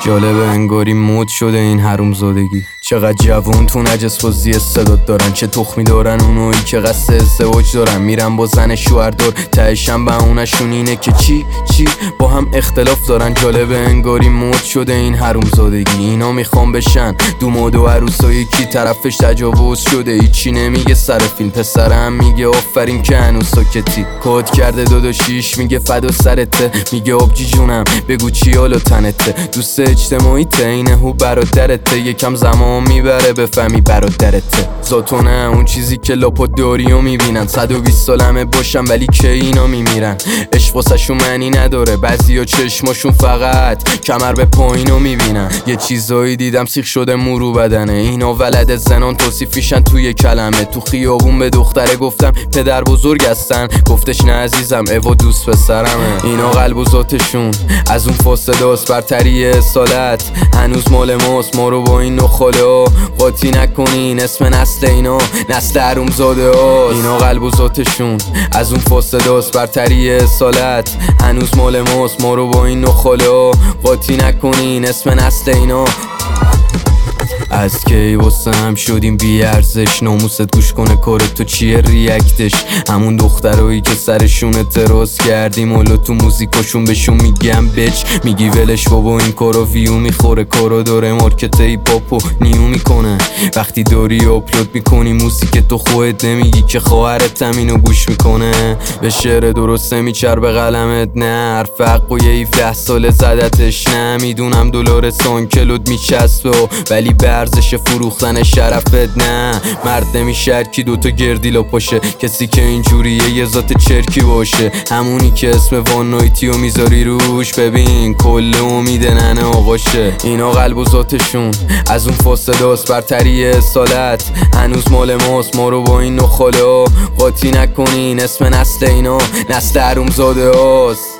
جالبه انگاری مود شده این حروم زادگی. چقدر جوون تو نجس بازی استعداد دارن، چه تخمی دارن اونایی که قصد ازدواج دارن. میرن با زن شوهر دار تهشم بهونه‌شون اینه که چی با هم اختلاف دارن. جالبه انگاری مود شده این حروم زادگی. اینا میخوام بشن دوماد و عروسایی کی طرفش تجاوز شده، هیچی نمیگه سر فیلم. پسرم میگه آفرین که هنوز ساکتی. کد کرده داداشیش میگه فدا سرته، میگه آبجی جونم بگو چی حالا تنته. دوست اجتماعیته اینه هو برادرته، یکم زمان میبره بفهمی برادرته. ذاتونه اون چیزی که لاپات داریو میبینن. 120 سالمه باشم ولی که اینا میمیرن. عشق واسه‌شون معنی نداره، بعضیا چشماشون فقط کمر به پایینو میبینن. یه چیزایی دیدم سیخ شده مورو بدنه، اینا ولد زنان توصیفیشن توی کلمه. تو خیابون به دختره گفتم پدر بزرگ هستن، گفتش نه عزیزم اوا دوست پسرمه. اینا قلب و ذاتشون از اون فاصله است، برتری اصالت هنوز مال ماست. ما رو با این نخاله ها قاطی نکنین، اسم نسل اینا نسل حروم زاده هاست. اینا قلب و ذاتشون از اون فاصله است، برتری اصالت هنوز مال ماست. ما رو با این نخاله ها قاطی نکنین، اسم نسل اینا. از کی واسه هم شدیم بی ارزش، ناموست گوش کنه کار تو چیه ریاکتش. همون دخترایی که سرشون اعتراض کردیم حالا تو موزیکاشون بهشون میگم بچ. میگی ولش بابا این کارا ویو میخوره، کارا داره مارکت هیپاپو نیو میکنه. وقتی داری آپلود میکنی موزیک تو خودت نمیگی که خواهرت هم اینو گوش میکنه. به شعر درسته میچر به قلمت نه، حرف حق و یه 17 ساله زدتش نه. میدونم دلار سانکلود میچسبه ولی ارزش فروختن شرفت نه. مرد نمیشه هرکی دوتا گردیلا پاشه، کسی که اینجوریه یه ذات چرکی باشه. همونی که اسم وان نایتیو میذاری روش، ببین کل امید ننه آقاشه. اینا قلب و ذاتشون از اون فاصله است، برتری اصالت هنوز مال ماست. ما رو با این نخاله ها قاطی نکنین، اسم نسل اینا نسل حروم زاده هاست.